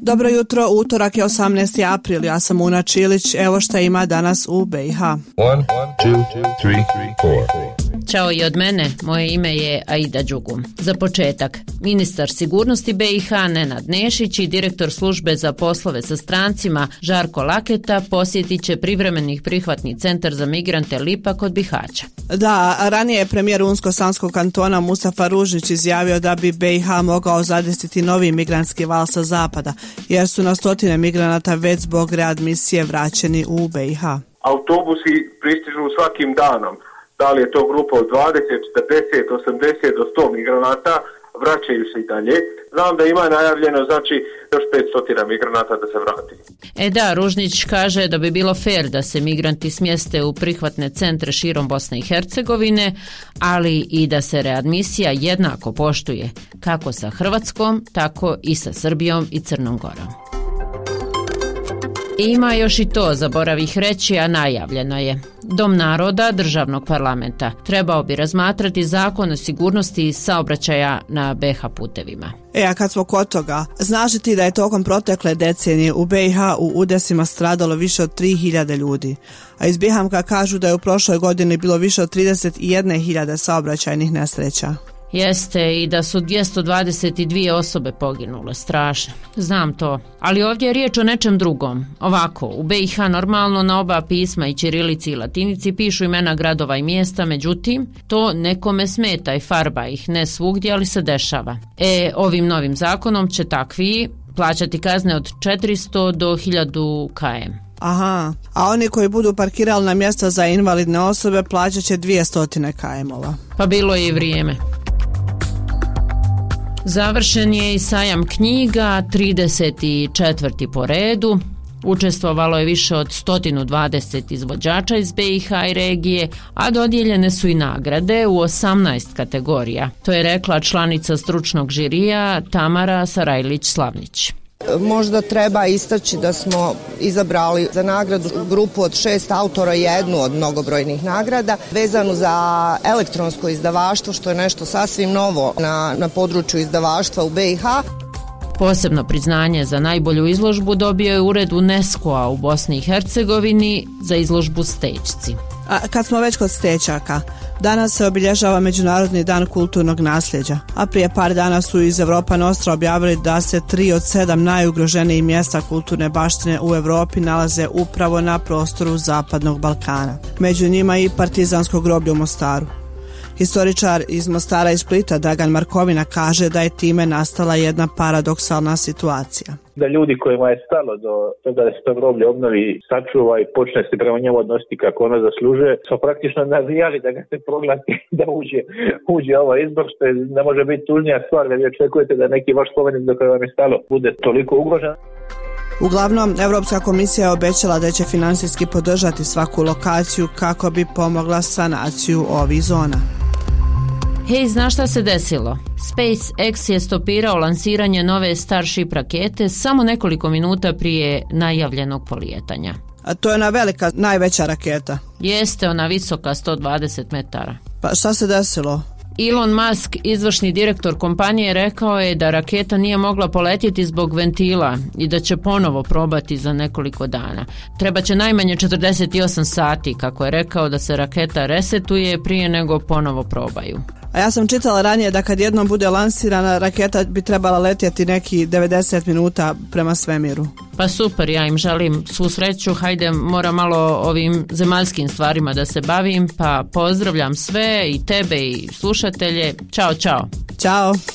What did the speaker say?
Dobro jutro, utorak je 18. april, ja sam Una Čilić, evo šta ima danas u BiH. 1, 2, 3, 4. Ćao i od mene, moje ime je Aida Đugum. Za početak, ministar sigurnosti BiH Nenad Nešić i direktor službe za poslove sa strancima Žarko Laketa posjetit će privremeni prihvatni centar za migrante Lipa kod Bihaća. Da, ranije je premijer Unsko-Sanskog kantona Mustafa Ružnić izjavio da bi BiH mogao zadesiti novi migrantski val sa zapada, jer su na stotine migranata već zbog readmisije vraćeni u BiH. Autobusi pristižu svakim danom. Da li je to grupa od 20, 40, 80 do 100 migranata, vraćaju se i dalje. Znam da ima najavljeno, znači, još 500 migranata da se vrati. Da, Ružnić kaže da bi bilo fair da se migranti smjeste u prihvatne centre širom Bosne i Hercegovine, ali i da se readmisija jednako poštuje, kako sa Hrvatskom, tako i sa Srbijom i Crnom Gorom. Ima još i to, zaboravih reći, a najavljeno je. Dom naroda državnog parlamenta trebao bi razmatrati zakon o sigurnosti saobraćaja na BiH putevima. A kad smo kod toga, znaš li ti da je tokom protekle decenije u BiH u udesima stradalo više od 3000 ljudi, a iz Bihamka kažu da je u prošloj godini bilo više od 31.000 saobraćajnih nesreća. Jeste, i da su 222 osobe poginule, strašno. Znam to, ali ovdje je riječ o nečem drugom. Ovako, u BiH normalno na oba pisma i ćirilici i latinici pišu imena gradova i mjesta, međutim, to nekome smeta i farba ih, ne svugdje, ali se dešava. Ovim novim zakonom će takvi plaćati kazne od 400 do 1000 km. Aha, a oni koji budu parkirali na mjesta za invalidne osobe plaćat će 200 km-ova. Pa bilo je i vrijeme. Završen je i sajam knjiga, 34. po redu. Učestvovalo je više od 120 izvođača iz BiH i regije, a dodijeljene su i nagrade u 18 kategorija. To je rekla članica stručnog žirija Tamara Sarajlić-Slavnić. Možda treba istaći da smo izabrali za nagradu grupu od 6 autora, jednu od mnogobrojnih nagrada, vezanu za elektronsko izdavaštvo, što je nešto sasvim novo na području izdavaštva u BiH. Posebno priznanje za najbolju izložbu dobio je ured UNESCO-a u Bosni i Hercegovini za izložbu Stečci. A kad smo već kod stečaka, danas se obilježava Međunarodni dan kulturnog nasljeđa, a prije par dana su iz Europa Nostra objavili da se 3 od 7 najugroženijih mjesta kulturne baštine u Europi nalaze upravo na prostoru Zapadnog Balkana. Među njima i Partizansko groblje u Mostaru. Historičar iz Mostara i Splita Dragan Markovina kaže da je time nastala jedna paradoksalna situacija. Da ljudi kojima je stalo do toga da se to groblje obnovi, sačuva i počne se prema njemu odnositi kako ono zaslužuje, smo praktično navijali da ga se proglasi da uđe ovaj izbor, što ne može biti tužnija stvar da vi očekujete da neki vaš spomenik do koga vam je stalo bude toliko ugrožen. Uglavnom, Europska komisija je obećala da će financijski podržati svaku lokaciju kako bi pomogla sanaciju ovih zona. Hej, znaš šta se desilo? SpaceX je stopirao lansiranje nove Starship rakete samo nekoliko minuta prije najavljenog polijetanja. A to je ona velika, najveća raketa? Jeste, ona visoka 120 metara. Pa šta se desilo? Elon Musk, izvršni direktor kompanije, rekao je da raketa nije mogla poletjeti zbog ventila i da će ponovo probati za nekoliko dana. Trebaće najmanje 48 sati, kako je rekao, da se raketa resetuje prije nego ponovo probaju. A ja sam čitala ranije da kad jednom bude lansirana, raketa bi trebala letjeti neki 90 minuta prema svemiru. Pa super, ja im želim svu sreću. Hajde, moram malo ovim zemaljskim stvarima da se bavim, pa pozdravljam sve i tebe i slušatelje. Ćao, čao. Ćao.